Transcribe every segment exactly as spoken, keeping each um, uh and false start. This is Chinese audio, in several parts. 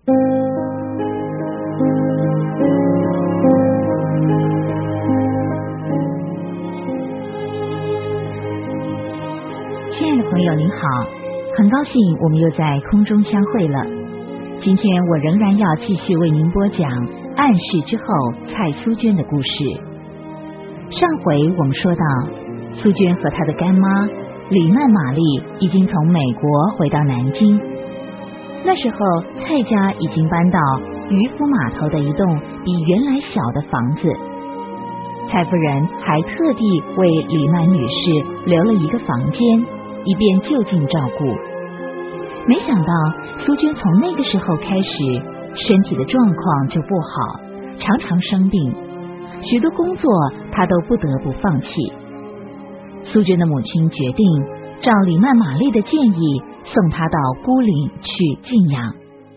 亲爱的朋友您好，很高兴我们又在空中相会了。今天我仍然要继续为您播讲暗示之后蔡苏娟的故事。上回我们说到，苏娟和她的干妈李曼玛丽已经从美国回到南京，那时候蔡家已经搬到渔夫码头的一栋比原来小的房子，蔡夫人还特地为李曼女士留了一个房间，以便就近照顾。没想到苏娟从那个时候开始，身体的状况就不好，常常生病，许多工作她都不得不放弃。苏娟的母亲决定照李曼玛丽的建议，送她到孤岭去静养。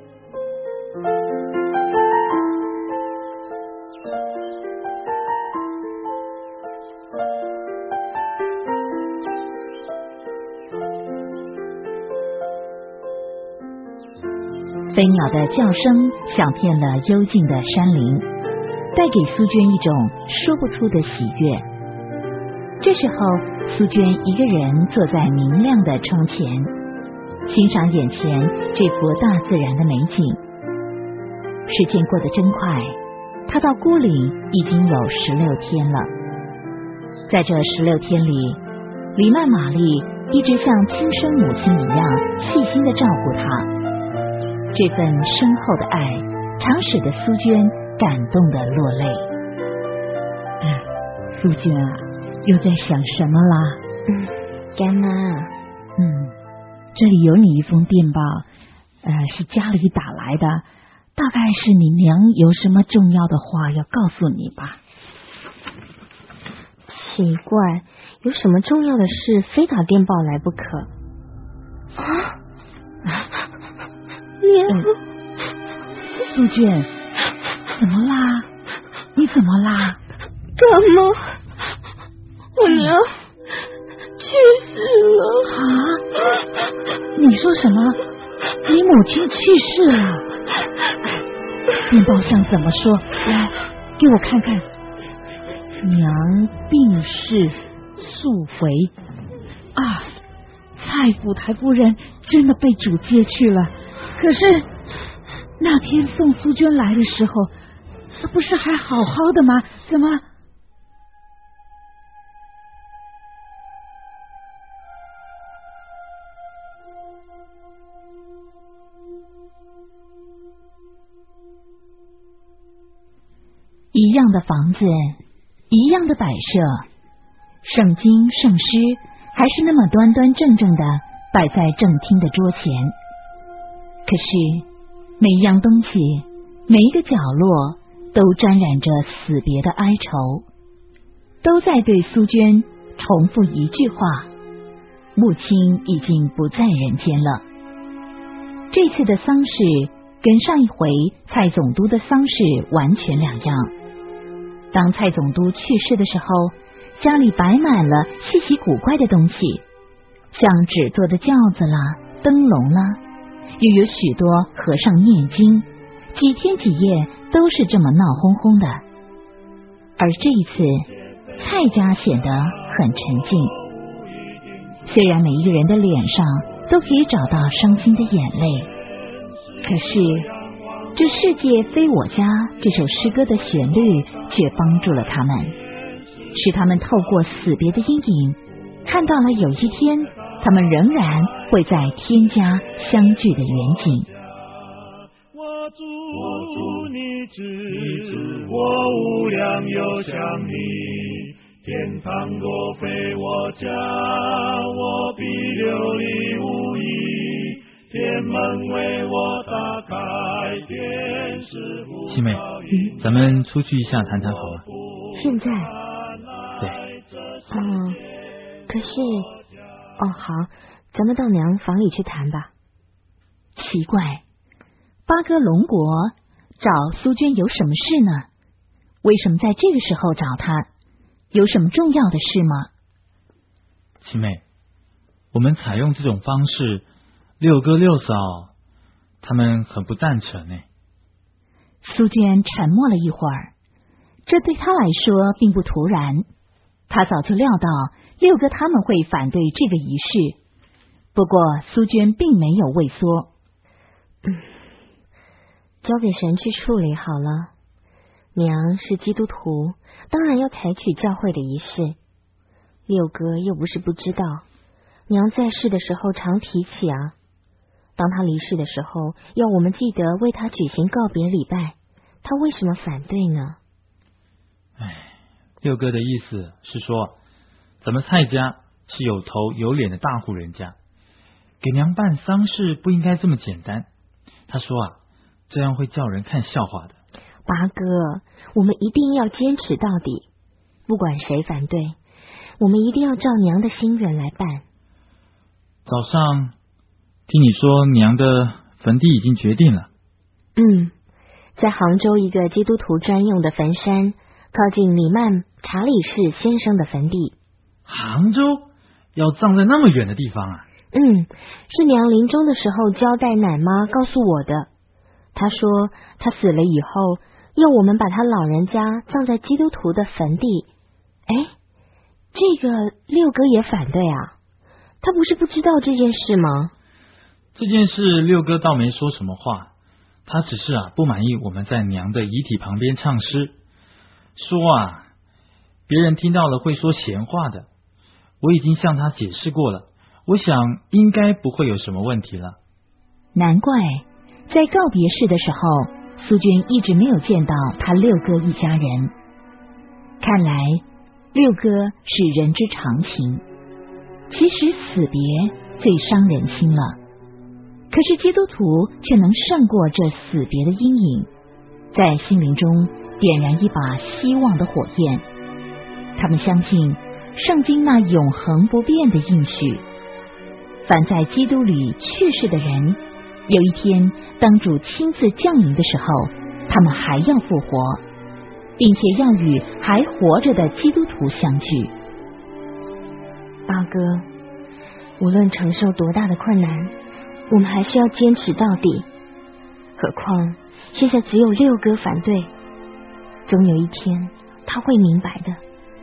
飞鸟的叫声响遍了幽静的山林，带给苏娟一种说不出的喜悦。这时候，苏娟一个人坐在明亮的窗前，欣赏眼前这幅大自然的美景。时间过得真快，她到孤岭已经有十六天了。在这十六天里，李曼玛丽一直像亲生母亲一样细心地照顾她。这份深厚的爱常使得苏娟感动的落泪。 啊，苏娟啊，又在想什么啦？ 嗯，干妈， 嗯，这里有你一封电报，呃，是家里打来的，大概是你娘有什么重要的话要告诉你吧。 奇怪，有什么重要的事非打电报来不可？啊！ 嗯，苏娟，怎么啦？你怎么啦？ 干妈，我娘去世了。 啊？你说什么？你母亲去世了？电报上怎么说？来，给我看看。娘病逝，速回。啊，蔡府台夫人真的被主接去了。可是那天送苏娟来的时候，她不是还好好的吗？怎么？ 一样的房子，一样的摆设，圣经圣诗还是那么端端正正的摆在正厅的桌前。可是每一样东西，每一个角落都沾染着死别的哀愁，都在对苏娟重复一句话：母亲已经不在人间了。这次的丧事跟上一回蔡总督的丧事完全两样。当蔡总督去世的时候，家里摆满了稀奇古怪的东西，像纸做的轿子啦，灯笼啦，又有许多和尚念经，几天几夜都是这么闹哄哄的。而这一次，蔡家显得很沉静。虽然每一个人的脸上都可以找到伤心的眼泪，可是这世界非我家这首诗歌的旋律却帮助了他们，使他们透过死别的阴影，看到了有一天他们仍然会在天家相聚的远景。 我祝你知，我无量又想你，天堂若非我家，我必流离无依。天门为我打开，天使呼七妹，咱们出去一下谈谈好吗？ 现在？ 对。 嗯，可是，哦好，咱们到娘房里去谈吧。 奇怪，八哥龙国找苏娟有什么事呢？为什么在这个时候找她？有什么重要的事吗？ 七妹，我们采用这种方式，六哥六嫂他们很不赞成呢。 苏娟沉默了一会儿，这对他来说并不突然，他早就料到六哥他们会反对这个仪式。不过苏娟并没有畏缩。 嗯，交给神去处理好了。娘是基督徒，当然要采取教会的仪式。六哥又不是不知道，娘在世的时候常提起啊。当他离世的时候，要我们记得为他举行告别礼拜，他为什么反对呢？ 哎，六哥的意思是说，咱们蔡家是有头有脸的大户人家，给娘办丧事不应该这么简单。他说啊，这样会叫人看笑话的。 八哥，我们一定要坚持到底，不管谁反对，我们一定要照娘的心愿来办。 早上听你说娘的坟地已经决定了。 嗯，在杭州一个基督徒专用的坟山，靠近米曼查理士先生的坟地。 杭州要葬在那么远的地方啊？ 嗯，是娘临终的时候交代奶妈告诉我的。她说她死了以后要我们把她老人家葬在基督徒的坟地。哎，这个六哥也反对啊？他不是不知道这件事吗？ 这件事六哥倒没说什么话，他只是啊不满意我们在娘的遗体旁边唱诗，说啊别人听到了会说闲话的。我已经向他解释过了，我想应该不会有什么问题了。 难怪在告别式的时候，苏娟一直没有见到他六哥一家人。看来六哥是人之常情，其实死别最伤人心了，可是基督徒却能胜过这死别的阴影，在心灵中点燃一把希望的火焰。他们相信圣经那永恒不变的应许，凡在基督里去世的人，有一天当主亲自降临的时候，他们还要复活，并且要与还活着的基督徒相聚。 八哥，无论承受多大的困难，我们还是要坚持到底。何况现在只有六哥反对，总有一天他会明白的。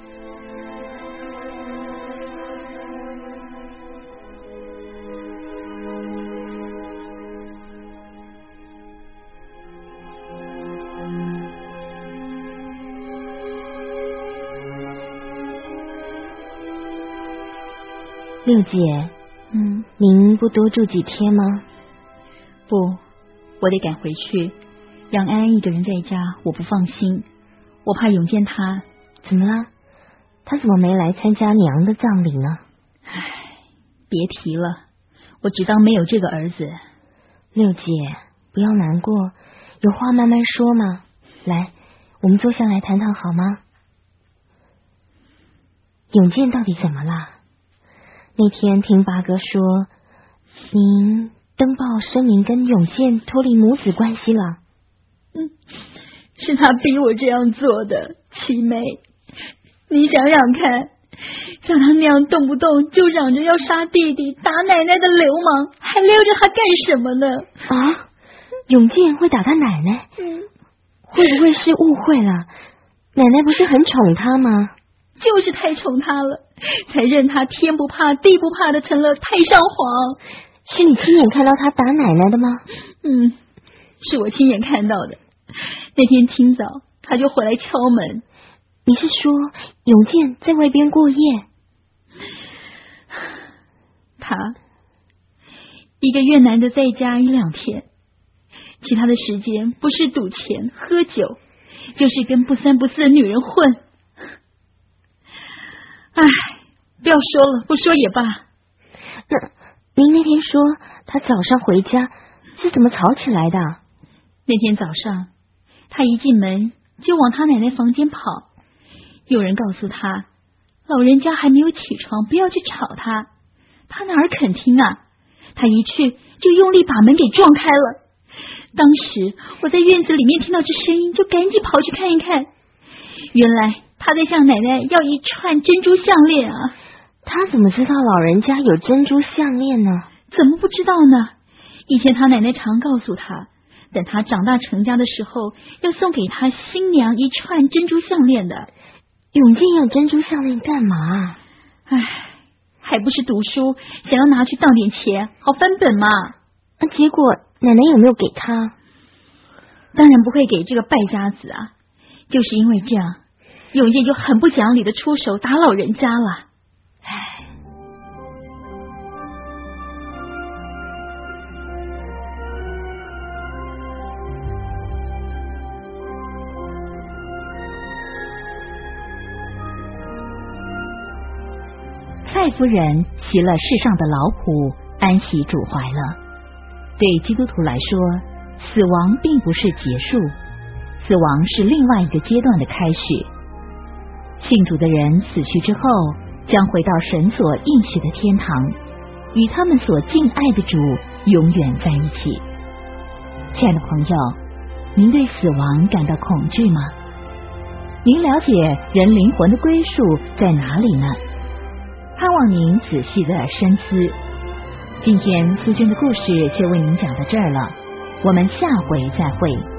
六姐， 嗯， 您不多住几天吗？ 不，我得赶回去。让安安一个人在家，我不放心，我怕永见他。 怎么了？他怎么没来参加娘的葬礼呢？ 唉，别提了，我只当没有这个儿子。 六姐，不要难过，有话慢慢说嘛。来，我们坐下来谈谈好吗？永健到底怎么了？那天听八哥说，您登报声明跟永健脱离母子关系了。 嗯，是他逼我这样做的，七妹，你想想看，像他那样动不动就嚷着要杀弟弟、打奶奶的流氓，还撩着他干什么呢？ 啊，永健会打他奶奶？ 嗯， 会不会是误会了？奶奶不是很宠他吗？ 就是太宠他了，才任他天不怕地不怕的成了太上皇。 是你亲眼看到他打奶奶的吗？ 嗯，是我亲眼看到的。那天清早他就回来敲门。 你是说永健在外边过夜？ 他一个月难得在家一两天，其他的时间不是赌钱喝酒，就是跟不三不四的女人混。唉，不要说了，不说也罢。 那您那天说他早上回家是怎么吵起来的？ 那天早上他一进门就往他奶奶房间跑，有人告诉他老人家还没有起床，不要去吵他。他哪儿肯听啊，他一去就用力把门给撞开了。当时我在院子里面听到这声音，就赶紧跑去看一看，原来他在向奶奶要一串珍珠项链啊！ 他怎么知道老人家有珍珠项链呢？ 怎么不知道呢？ 以前他奶奶常告诉他，等他长大成家的时候，要送给他新娘一串珍珠项链的。 永健要珍珠项链干嘛？ 唉，还不是读书，想要拿去当点钱，好翻本嘛。 那结果奶奶有没有给他？ 当然不会给这个败家子啊！就是因为这样，永健就很不讲理的出手打老人家了。唉。 蔡夫人骑了世上的老虎，安息主怀了。对基督徒来说，死亡并不是结束，死亡是另外一个阶段的开始。信主的人死去之后，将回到神所应许的天堂，与他们所敬爱的主永远在一起。亲爱的朋友，您对死亡感到恐惧吗？您了解人灵魂的归属在哪里呢？盼望您仔细的深思。今天苏娟的故事就为您讲到这儿了，我们下回再会。